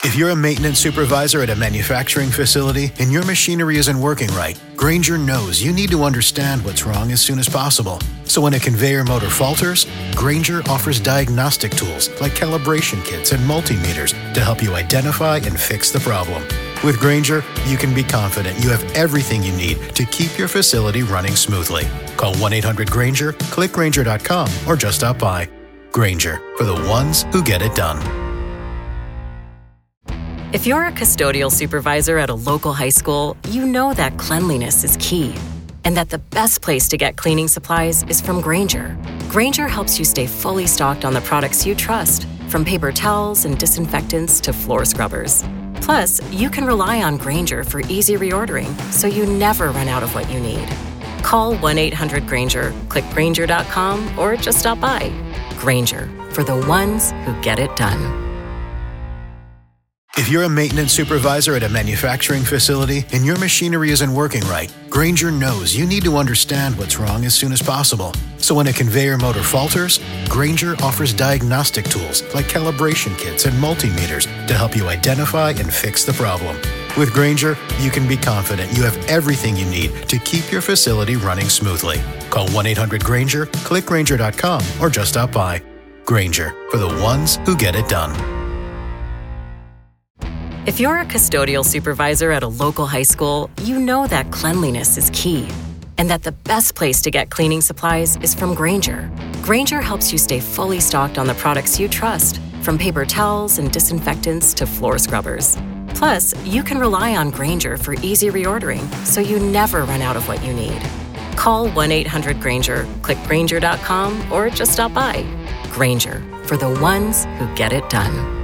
If you're a maintenance supervisor at a manufacturing facility and your machinery isn't working right, Grainger knows you need to understand what's wrong as soon as possible. So when a conveyor motor falters, Grainger offers diagnostic tools like calibration kits and multimeters to help you identify and fix the problem. With Grainger, you can be confident you have everything you need to keep your facility running smoothly. Call 1-800-GRAINGER, click Grainger.com, or just stop by. Grainger, for the ones who get it done. If you're a custodial supervisor at a local high school, you know that cleanliness is key, and that the best place to get cleaning supplies is from Grainger. Grainger helps you stay fully stocked on the products you trust, from paper towels and disinfectants to floor scrubbers. Plus, you can rely on Grainger for easy reordering, so you never run out of what you need. Call 1-800-GRAINGER, click Grainger.com, or just stop by. Grainger, for the ones who get it done. If you're a maintenance supervisor at a manufacturing facility and your machinery isn't working right, Grainger knows you need to understand what's wrong as soon as possible. So when a conveyor motor falters, Grainger offers diagnostic tools like calibration kits and multimeters to help you identify and fix the problem. With Grainger, you can be confident you have everything you need to keep your facility running smoothly. Call 1-800-GRAINGER, click Grainger.com, or just stop by. Grainger, for the ones who get it done. If you're a custodial supervisor at a local high school, you know that cleanliness is key, and that the best place to get cleaning supplies is from Grainger. Grainger helps you stay fully stocked on the products you trust, from paper towels and disinfectants to floor scrubbers. Plus, you can rely on Grainger for easy reordering, so you never run out of what you need. Call 1-800-GRAINGER, click Grainger.com, or just stop by. Grainger, for the ones who get it done.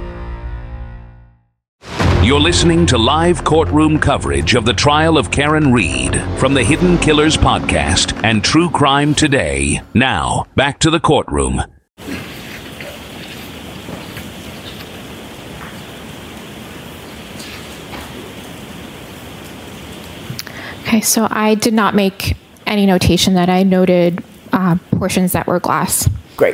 You're listening to live courtroom coverage of the trial of Karen Read from the Hidden Killers podcast and True Crime Today. Now, back to the courtroom. Okay, so I did not make any notation that I noted portions that were glass. Great.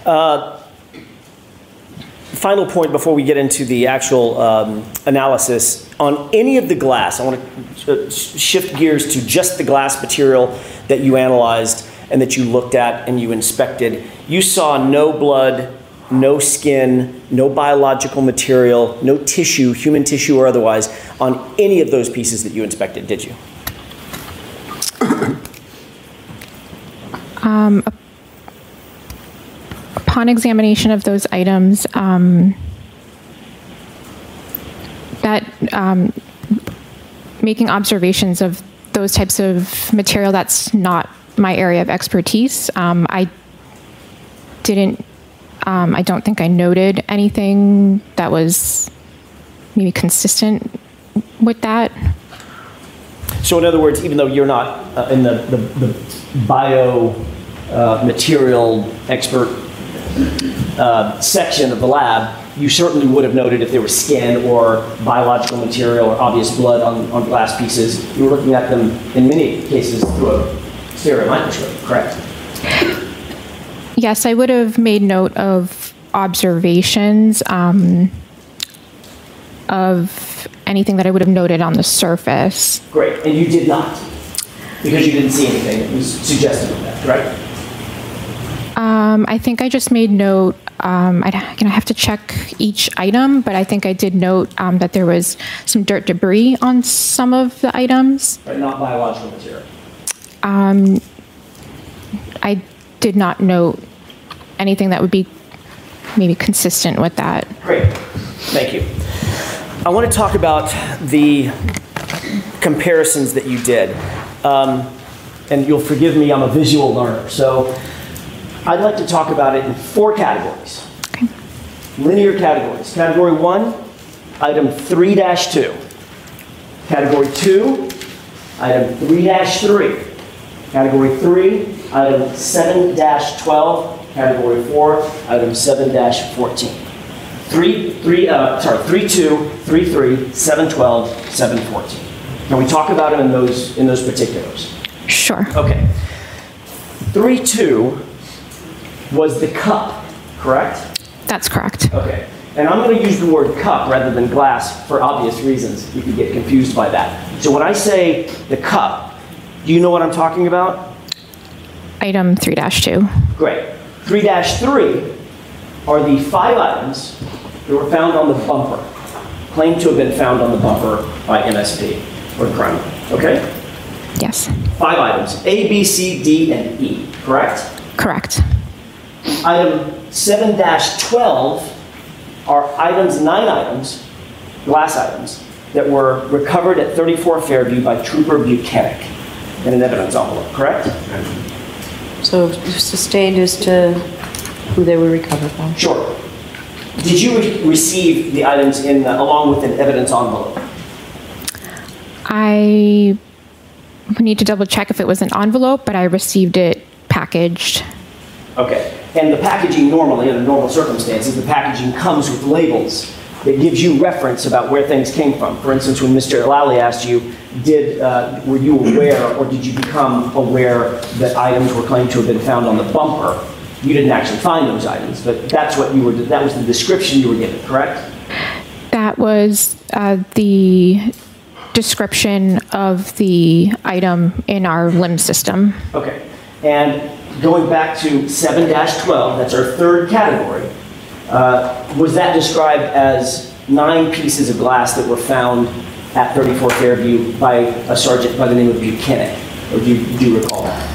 Final point before we get into the actual analysis. On any of the glass, I want to shift gears to just the glass material that you analyzed and that you looked at and you inspected. You saw no blood, no skin, no biological material, no tissue, human tissue or otherwise, on any of those pieces that you inspected, did you? Upon examination of those items, making observations of those types of material, that's not my area of expertise. I don't think I noted anything that was maybe consistent with that. So in other words, even though you're not in the bio material expert section of the lab, you certainly would have noted if there was skin or biological material or obvious blood on glass pieces. You were looking at them in many cases through a stereo microscope, correct? Yes, I would have made note of observations of anything that I would have noted on the surface. Great, and you did not, because you didn't see anything that was suggestive of that, correct? I think I just made note, I have to check each item, but I think I did note that there was some dirt debris on some of the items. But not biological material? I did not note anything that would be maybe consistent with that. Great, thank you. I want to talk about the comparisons that you did. And you'll forgive me, I'm a visual learner. So I'd like to talk about it in 4 categories. Okay. Linear categories. Category 1, item 3-2. Category 2, item 3-3. Category 3, item 7-12. Category 4, item 7-14. 3-2, 3-3, 7-12, 7-14. Can we talk about them in those particulars? Sure. Okay. 3-2 was the cup, correct? That's correct. Okay. And I'm going to use the word cup rather than glass for obvious reasons. You could get confused by that. So when I say the cup, do you know what I'm talking about? Item 3-2. Great. 3-3 are the 5 items that were found on the bumper, claimed to have been found on the bumper by MSP or crime. Okay? Yes. 5 items, A, B, C, D, and E, correct? Correct. Item 7-12 are 9 items, glass items, that were recovered at 34 Fairview by Trooper Buchanan in an evidence envelope, correct? So sustained as to who they were recovered from? Sure. Did you receive the items along with an evidence envelope? I need to double check if it was an envelope, but I received it packaged. Okay. And the packaging normally, under normal circumstances, the packaging comes with labels that gives you reference about where things came from. For instance, when Mr. Lally asked you, were you aware or did you become aware that items were claimed to have been found on the bumper? You didn't actually find those items, but that was the description you were given, correct? That was the description of the item in our limb system. Okay. And going back to 7-12, that's our third category, was that described as 9 pieces of glass that were found at 34 Fairview by a sergeant by the name of Buchanan? Or do you recall that?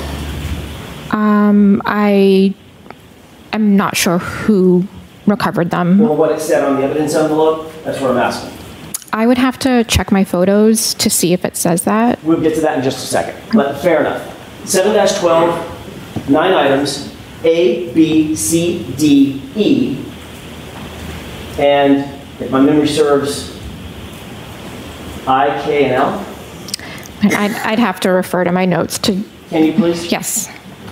I am not sure who recovered them. Well, what it said on the evidence envelope, that's what I'm asking. I would have to check my photos to see if it says that. We'll get to that in just a second, but fair enough. 7-12, 9 items, A, B, C, D, E, and if my memory serves, I, K, and L? I'd have to refer to my notes to... Can you please? Yes.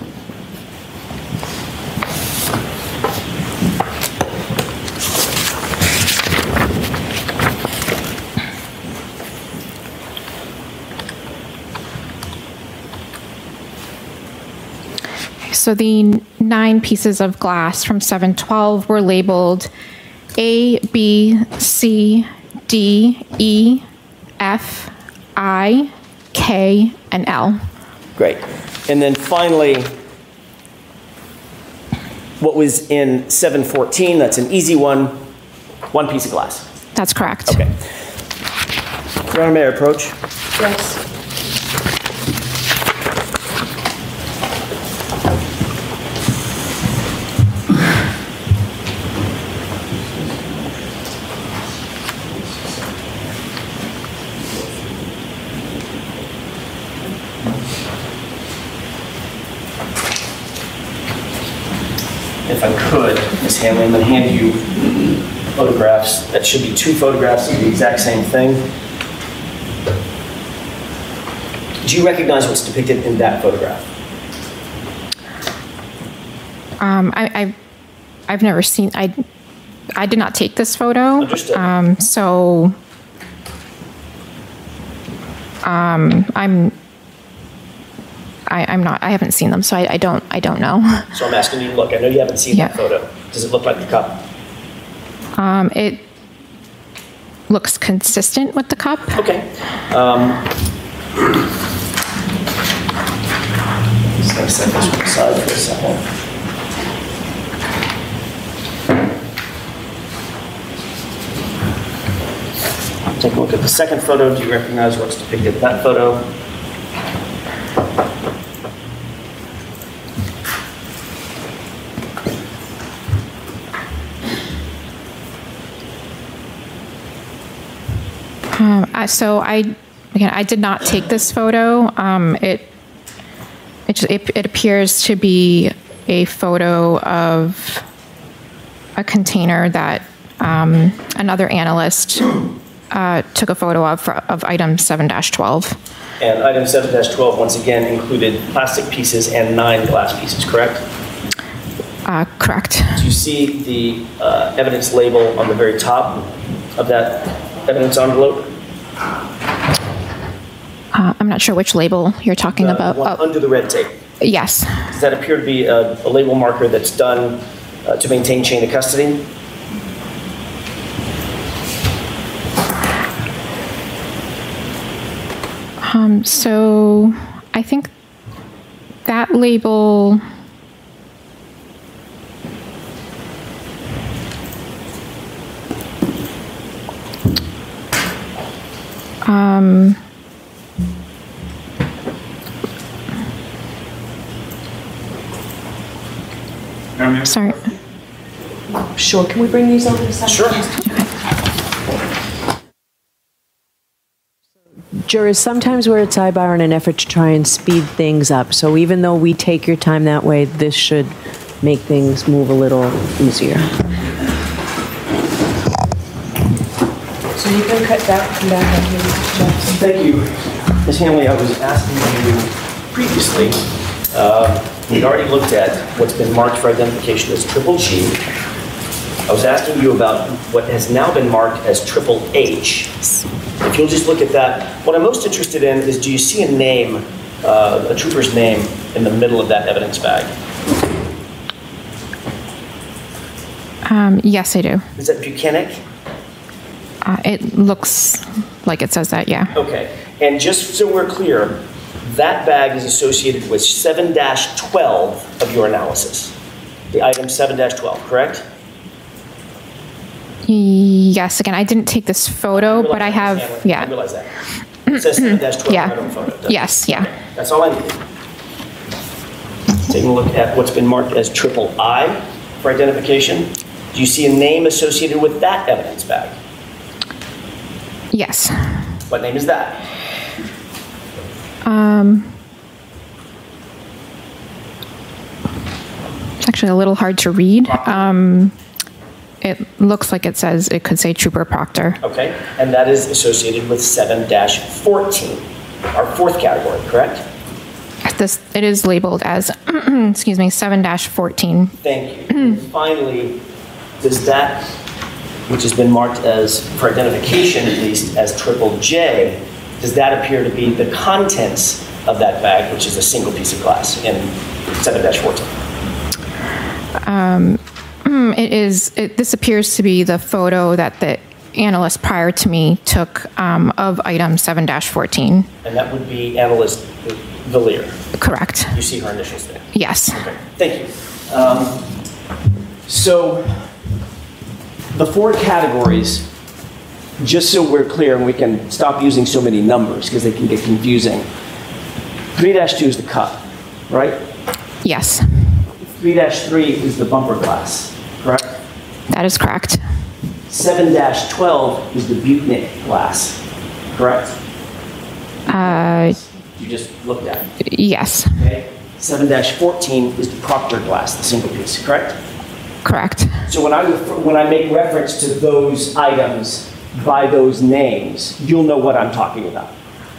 So the 9 pieces of glass from 7-12 were labeled A, B, C, D, E, F, I, K, and L. Great. And then finally, what was in 7-14, that's an easy one, 1 piece of glass. That's correct. Okay. Your Honor, may I approach? Yes. If I could, Ms. Hanley, I'm going to hand you photographs. That should be 2 photographs of the exact same thing. Do you recognize what's depicted in that photograph? I've never seen... I did not take this photo. Understood. So... I'm not. I haven't seen them, so I don't know. So I'm asking you to look. I know you haven't seen that photo. Does it look like the cup? It looks consistent with the cup. Okay. Just gonna set this one aside for a second. Take a look at the second photo. Do you recognize what's depicted in that photo? So I did not take this photo. It appears to be a photo of a container that another analyst took a photo of item 7-12. And item 7-12 once again included plastic pieces and 9 glass pieces, correct? Correct. Do you see the evidence label on the very top of that evidence envelope? I'm not sure which label you're talking about. One under the red tape. Yes. Does that appear to be a label marker that's done to maintain chain of custody? So I think that label. Sorry. Sure, can we bring these over to the side? Sure. Jurors, sometimes we're at sidebar in an effort to try and speed things up. So even though we take your time that way, this should make things move a little easier. So you can cut that, come back up here, Mr. Jackson. Thank you. Ms. Hanley, I was asking you previously, we'd already looked at what's been marked for identification as triple G. I was asking you about what has now been marked as triple H. If you'll just look at that, what I'm most interested in is, do you see a name, a trooper's name, in the middle of that evidence bag? Yes, I do. Is that Buchanan? It looks like it says that, yeah. Okay, and just so we're clear, that bag is associated with 7-12 of your analysis. The item 7-12, correct? Yes, again, I didn't take this photo, but I have, I yeah. realize that. It says 7-12 Yeah. right on the photo. doesn't it? Yes, yeah. Okay, that's all I need. Taking a look at what's been marked as triple I for identification. Do you see a name associated with that evidence bag? Yes. What name is that? It's actually a little hard to read. It looks like it could say Trooper Proctor. Okay, and that is associated with 7-14, our fourth category, correct? It is labeled as, excuse me, 7-14. Thank you. And finally, does that, which has been marked as, for identification at least, as triple J, does that appear to be the contents of that bag, which is a single piece of glass in 7-14? This appears to be the photo that the analyst prior to me took of item 7-14. And that would be analyst Valier. Correct. You see her initials there. Yes. Okay, thank you. So the four categories, just so we're clear and we can stop using so many numbers because they can get confusing. 3-2 is the cup, right? Yes. 3-3 is the bumper glass, correct? That is correct. 7-12 is the Buchanan glass, correct? You just looked at it. Yes. Okay. 7-14 is the Proctor glass, the single piece, correct? Correct. So when I make reference to those items by those names, you'll know what I'm talking about.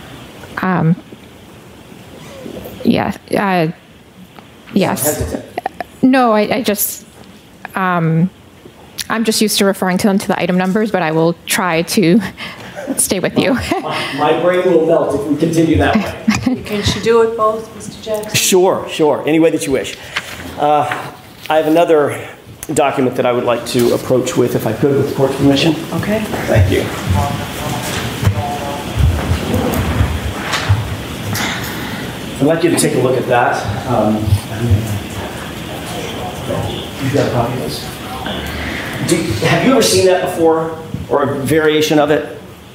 Yeah. Yes. Hesitant. No, I just, I'm just used to referring to them to the item numbers, but I will try to stay with you. My brain will melt if we continue that way. Can she do it both, Mr. Jackson? Sure. Any way that you wish. I have another document that I would like to approach with, if I could, with the court's permission. Okay. Thank you. I'd like you to take a look at that. You've got a copy of this? Have you ever seen that before, or a variation of it?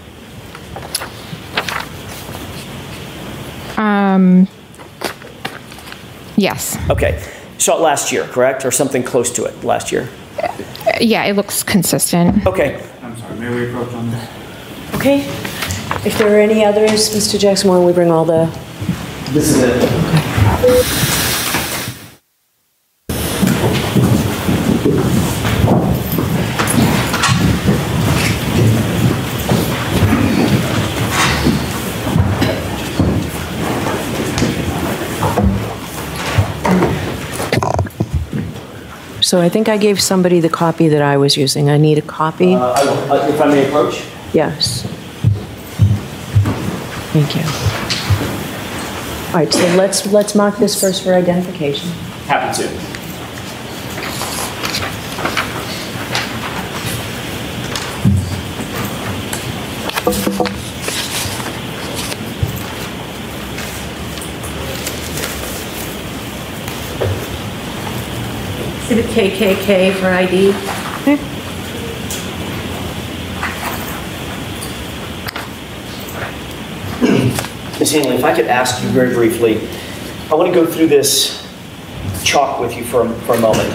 Yes. Okay. Saw it last year, correct? Or something close to it last year? Yeah, it looks consistent. Okay. I'm sorry, may we approach on this? Okay. If there are any others, Mr. Jackson, why don't we bring all the... This is it. So I think I gave somebody the copy that I was using. I need a copy. If I may approach? Yes. Thank you. All right, so let's mark this first for identification. Happy to. Exhibit KKK for ID. Ms. Hanley, if I could ask you very briefly, I want to go through this chalk with you for a moment.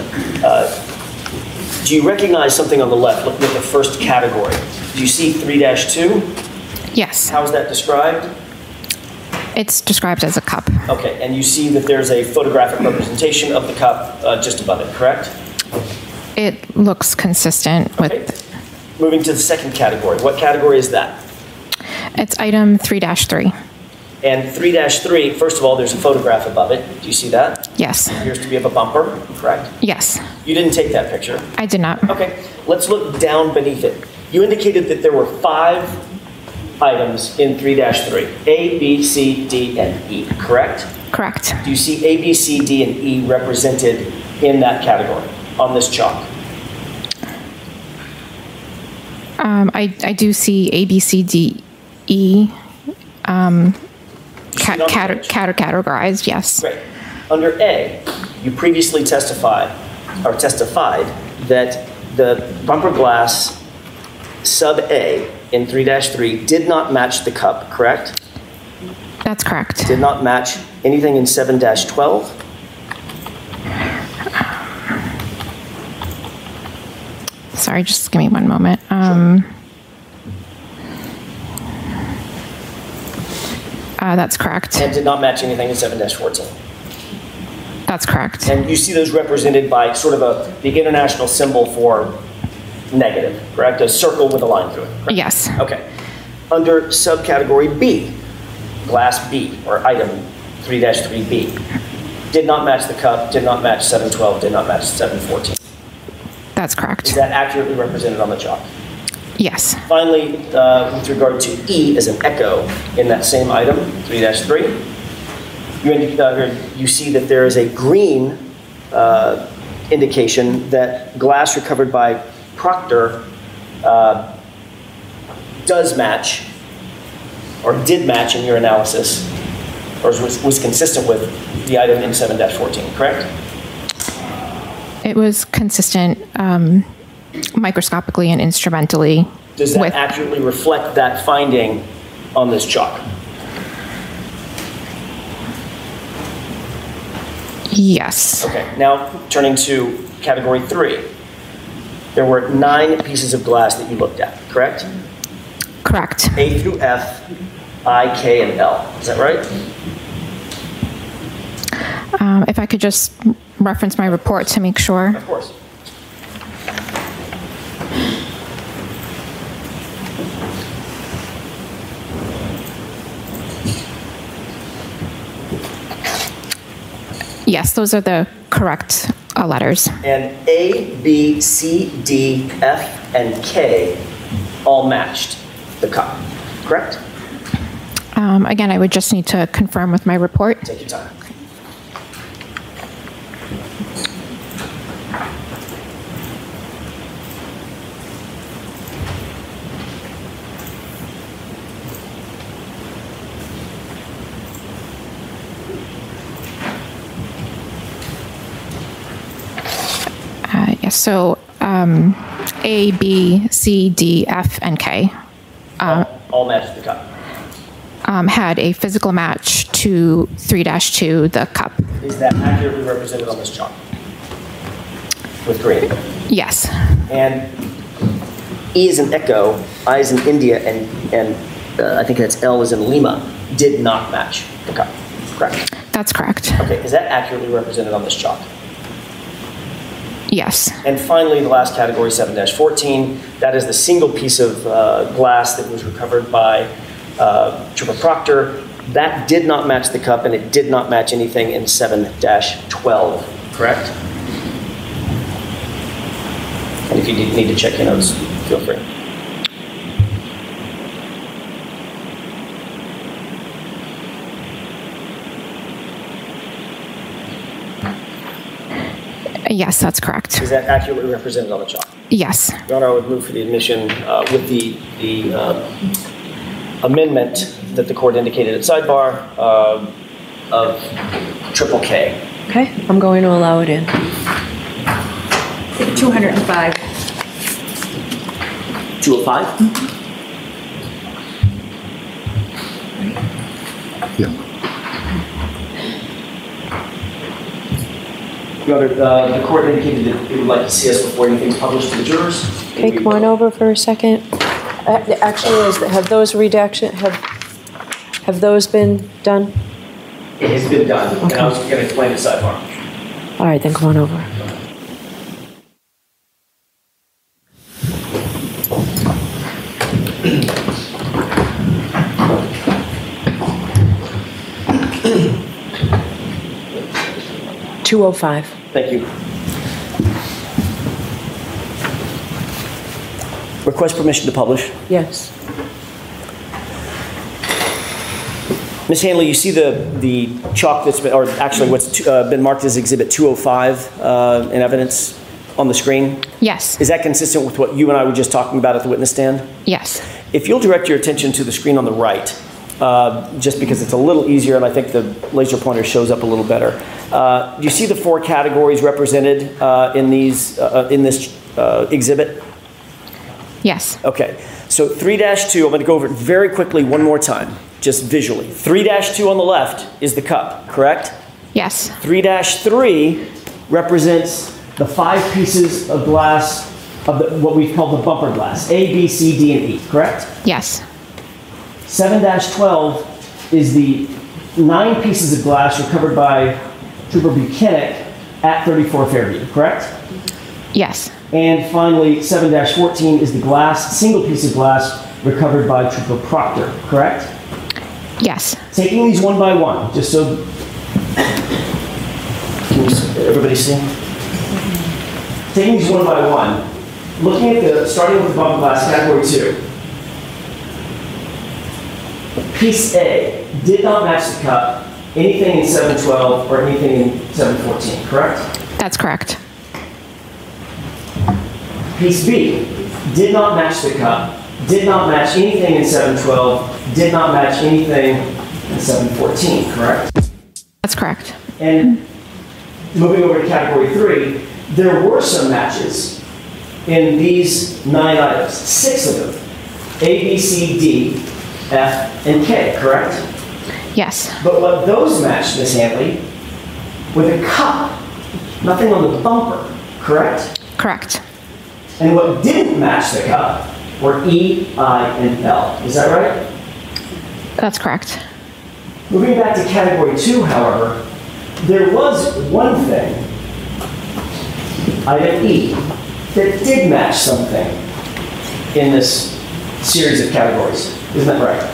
Do you recognize something on the left, looking at the first category? Do you see 3-2? Yes. How is that described? It's described as a cup. Okay, and you see that there's a photographic representation of the cup just above it, correct? It looks consistent with... Okay. Moving to the second category. What category is that? It's item 3-3. And 3-3, first of all, there's a photograph above it. Do you see that? Yes. It appears to be of a bumper, correct? Yes. You didn't take that picture. I did not. Okay, let's look down beneath it. You indicated that there were 5 items in 3-3, A, B, C, D, and E, correct? Correct. Do you see A, B, C, D, and E represented in that category on this chalk? I do see A, B, C, D, E categorized, yes. Great. Under A, you previously testified that the bumper glass sub A in 3-3 did not match the cup, correct? That's correct. Did not match anything in 7-12? Sorry, just give me one moment. That's correct. And did not match anything in 7-14? That's correct. And you see those represented by sort of the international symbol for negative, correct? A circle with a line through it, correct? Yes. Okay. Under subcategory B, glass B, or item 3-3B, did not match the cup, did not match 7-12, did not match 7-14. That's correct. Is that accurately represented on the chalk? Yes. Finally, with regard to E as an echo in that same item, 3-3, you see that there is a green indication that glass recovered by Proctor does match, or did match in your analysis, or was consistent with the item in 7-14, correct? It was consistent microscopically and instrumentally. Does that accurately reflect that finding on this chalk? Yes. Okay, now turning to category 3. There were 9 pieces of glass that you looked at, correct? Correct. A through F, I, K, and L. Is that right? If I could just reference my report to make sure. Of course. Yes, those are the correct letters. And A, B, C, D, F, and K all matched the cup, correct? Again, I would just need to confirm with my report. Take your time. Yes, so A, B, C, D, F, and K All matched the cup. had a physical match to 3-2, the cup. Is that accurately represented on this chart? With green. Yes. And E is in Echo, I is in India, and I think that's L is in Lima, did not match the cup, correct? That's correct. Okay, is that accurately represented on this chart? Yes. And finally, the last category, 7-14, that is the single piece of glass that was recovered by Trooper Proctor. That did not match the cup, and it did not match anything in 7-12, correct? And if you need to check your notes, feel free. Yes, that's correct. Is that accurately represented on the chart? Yes. Your Honor, I would move for the admission with the amendment that the court indicated at sidebar of triple K. Okay, I'm going to allow it in. 205. 205? Yeah. Your Honor, the court indicated that it would like to see us before anything's published to the jurors. Okay, come on over for a second. Actually, have those have those been done? It has been done, and I was going to explain the sidebar. All right, then come on over. $205. Thank you. Request permission to publish. Yes. Ms. Hanley, you see the chalk that's been, or actually what's been marked as Exhibit 205 in evidence on the screen? Yes. Is that consistent with what you and I were just talking about at the witness stand? Yes. If you'll direct your attention to the screen on the right, just because it's a little easier and I think the laser pointer shows up a little better. Do you see the 4 categories represented in this exhibit? Yes. Okay. So 3-2, I'm going to go over it very quickly one more time, just visually. 3-2 on the left is the cup, correct? Yes. 3-3 represents the 5 pieces of glass of what we call the bumper glass, A, B, C, D, and E, correct? Yes. 7-12 is the 9 pieces of glass recovered by Trooper Buchanan at 34 Fairview, correct? Yes. And finally, 7-14 is the single piece of glass recovered by Trooper Proctor, correct? Yes. Taking these one by one, just so everybody see? Taking these one by one, looking at starting with the bumper glass, category 2. Piece A did not match the cup, anything in 7-12 or anything in 7-14, correct? That's correct. Piece B did not match the cup, did not match anything in 7-12, did not match anything in 7-14, correct? That's correct. And moving over to category 3, there were some matches in these 9 items, 6 of them, A, B, C, D, F, and K, correct? Yes. But what those matched, Ms. Hanley, were the cup, nothing on the bumper, correct? Correct. And what didn't match the cup were E, I, and L. Is that right? That's correct. Moving back to category 2, however, there was one thing, item E, that did match something in this series of categories. Isn't that right?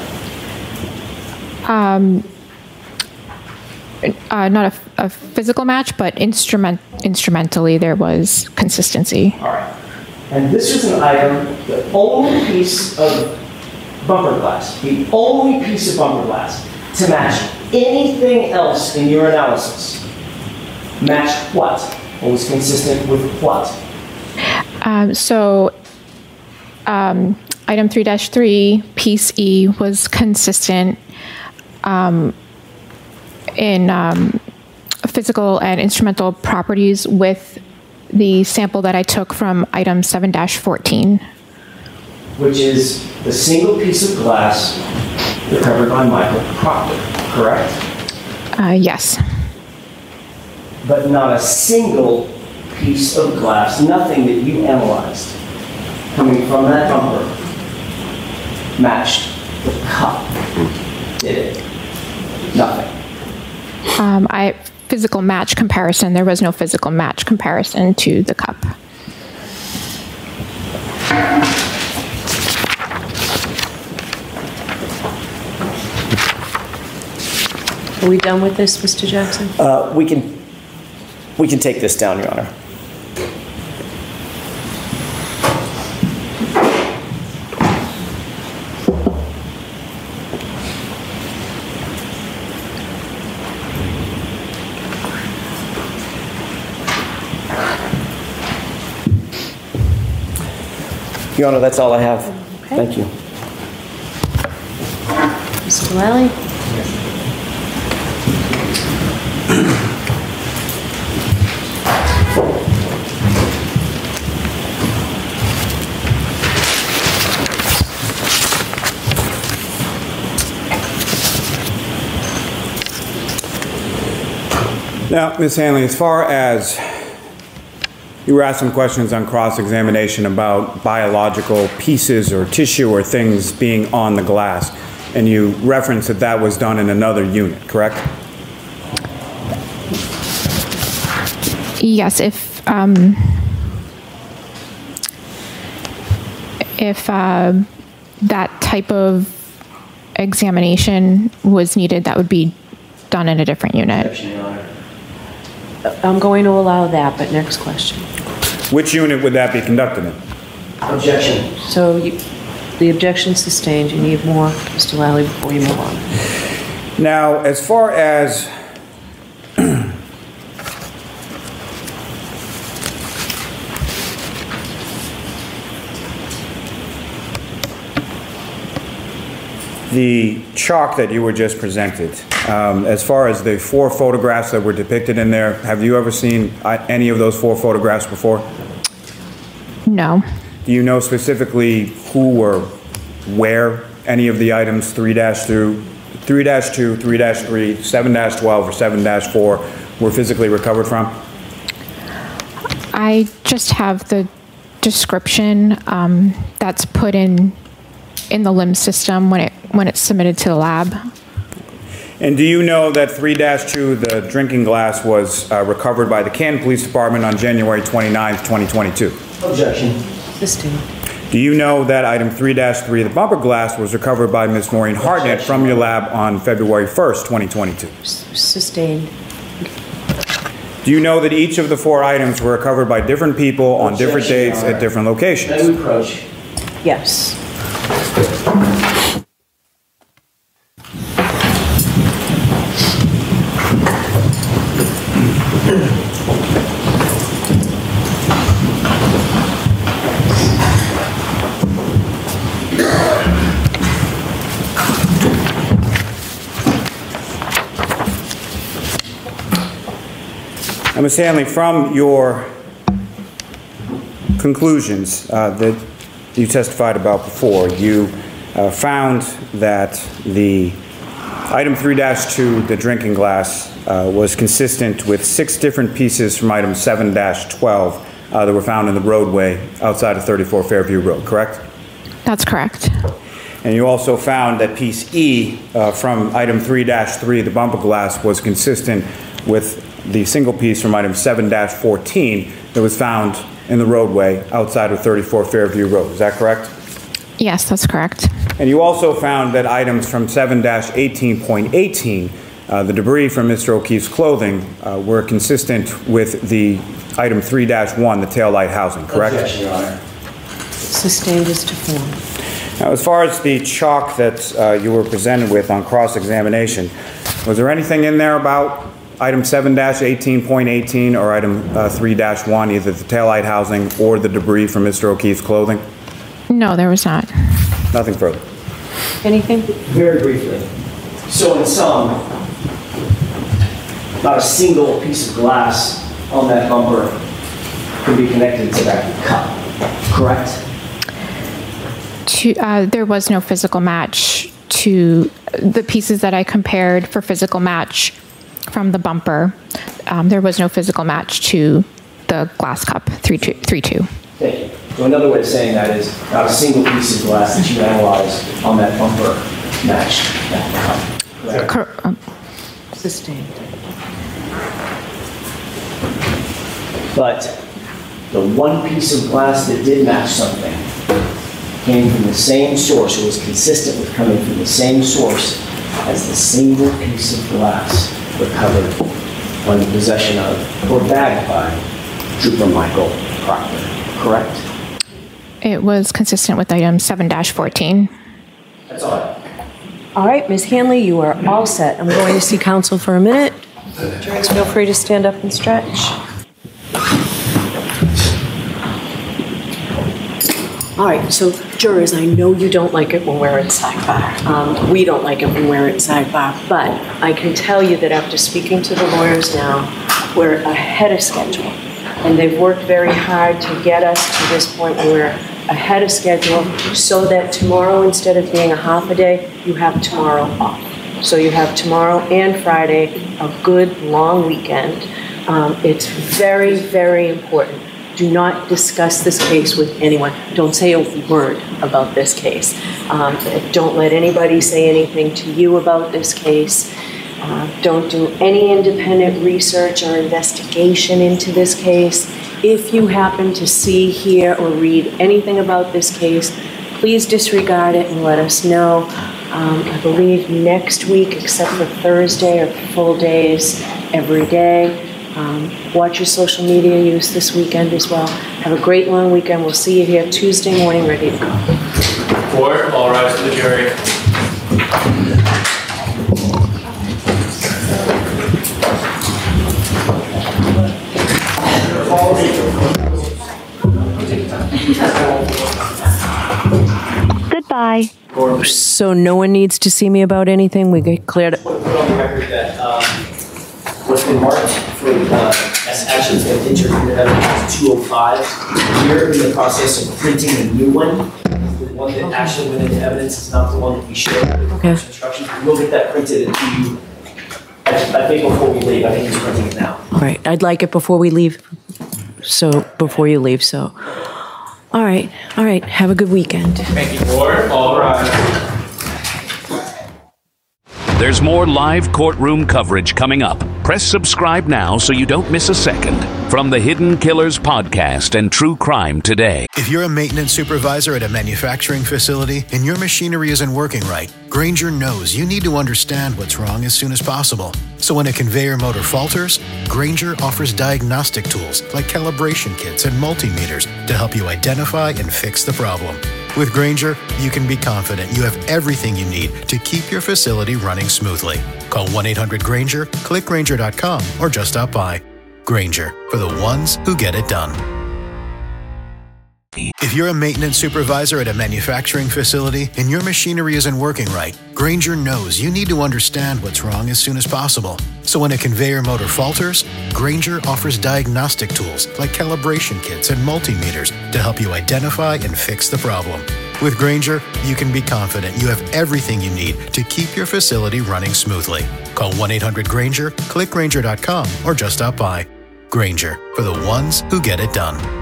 Not a physical match, but instrumentally there was consistency. All right. And this was an item, the only piece of bumper glass, the only piece of bumper glass to match anything else in your analysis. Matched what? Or was consistent with what? Item 3-3, piece E, was consistent in physical and instrumental properties with the sample that I took from item 7-14. Which is the single piece of glass recovered by Michael Proctor, correct? Yes. But not a single piece of glass, nothing that you analyzed coming from that bumper matched the cup, did it? Nothing. Physical match comparison, there was no physical match comparison to the cup. Are we done with this, Mr. Jackson? We can take this down, Your Honor. Your Honor, that's all I have. Okay. Thank you. Mr. Lally? Now, Ms. Hanley, as far as you were asked some questions on cross-examination about biological pieces or tissue or things being on the glass, and you referenced that that was done in another unit, correct? Yes, if that type of examination was needed, that would be done in a different unit. Objection, Your Honor. I'm going to allow that, but next question. Which unit would that be conducted in? Objection. So the objection's sustained. You need more, Mr. Lally, before you move on. Now, as far as the chalk that you were just presented, as far as the 4 photographs that were depicted in there, have you ever seen any of those 4 photographs before? No. Do you know specifically who or where any of the items 3-2, 3-3, 7-12, or 7-4 were physically recovered from? I just have the description that's put in the LIMS system when it's submitted to the lab. And do you know that 3-2, the drinking glass, was recovered by the Canton Police Department on January 29th, 2022? Objection. Sustained. Do you know that item 3-3, the bumper glass, was recovered by Ms. Maureen Hartnett from your lab on February 1st, 2022? Sustained. Do you know that each of the 4 items were recovered by different people on different Objection, dates Your at Honor. different locations? May we approach? Yes. Now, Ms. Hanley, from your conclusions that you testified about before, you found that the item 3-2, the drinking glass, was consistent with 6 different pieces from item 7-12 that were found in the roadway outside of 34 Fairview Road, correct? That's correct. And you also found that piece E from item 3-3, the bumper glass, was consistent with the single piece from item 7-14 that was found in the roadway outside of 34 Fairview Road. Is that correct? Yes, that's correct. And you also found that items from 7-18.18, the debris from Mr. O'Keefe's clothing, were consistent with the item 3-1, the taillight housing, correct? Objection, Your Honor. Sustained as to form. Now, as far as the chalk that you were presented with on cross-examination, was there anything in there about item 7-18.18 or item 3-1, either the taillight housing or the debris from Mr. O'Keefe's clothing? No, there was not. Nothing further. Anything? Very briefly. So in sum, not a single piece of glass on that bumper could be connected to that cup, correct? There was no physical match to the pieces that I compared for physical match from the bumper. There was no physical match to the glass cup 3-2. Thank you. So another way of saying that is not a single piece of glass that you analyzed on that bumper matched that cup, correct? Sustained. But the one piece of glass that did match something came from the same source, or was consistent with coming from the same source as the single piece of glass recovered when in possession of or bagged by Trooper Michael Proctor, correct? It was consistent with item 7-14. That's all. All right, Ms. Hanley, you are all set. I'm going to see counsel for a minute. Jurors, feel free to stand up and stretch. All right, so jurors, I know you don't like it when we're at sidebar. We don't like it when we're at sidebar, but I can tell you that after speaking to the lawyers now, we're ahead of schedule. And they've worked very hard to get us to this point where we're ahead of schedule so that tomorrow, instead of being a half a day, you have tomorrow off. So you have tomorrow and Friday, a good long weekend. It's very, very important. Do not discuss this case with anyone. Don't say a word about this case. Don't let anybody say anything to you about this case. Don't do any independent research or investigation into this case. If you happen to see, hear, or read anything about this case, please disregard it and let us know. I believe next week, except for Thursday, are full days every day. Watch your social media use this weekend as well. Have a great long weekend. We'll see you here Tuesday morning ready to go. Court, all rise to the jury. Goodbye. So no one needs to see me about anything? We get cleared up. Put on the record that what's been marked for as actions that entered into evidence 205. We're in the process of printing a new one. The one that actually went into evidence is not the one that we showed. Okay. Instructions. We'll get that printed to you. I think before we leave. I think he's printing it now. All right. I'd like it before we leave. So before you leave. So. All right. All right. Have a good weekend. Thank you, Court, all rise. There's more live courtroom coverage coming up. Press subscribe now so you don't miss a second. From the Hidden Killers podcast and True Crime Today. If you're a maintenance supervisor at a manufacturing facility and your machinery isn't working right, Grainger knows you need to understand what's wrong as soon as possible. So when a conveyor motor falters, Grainger offers diagnostic tools like calibration kits and multimeters to help you identify and fix the problem. With Grainger, you can be confident you have everything you need to keep your facility running smoothly. Call 1-800-GRAINGER, click Grainger.com, or just stop by. Grainger, for the ones who get it done. If you're a maintenance supervisor at a manufacturing facility and your machinery isn't working right, Grainger knows you need to understand what's wrong as soon as possible. So when a conveyor motor falters, Grainger offers diagnostic tools like calibration kits and multimeters to help you identify and fix the problem. With Grainger, you can be confident you have everything you need to keep your facility running smoothly. Call 1-800-GRAINGER, click Grainger.com, or just stop by. Grainger, for the ones who get it done.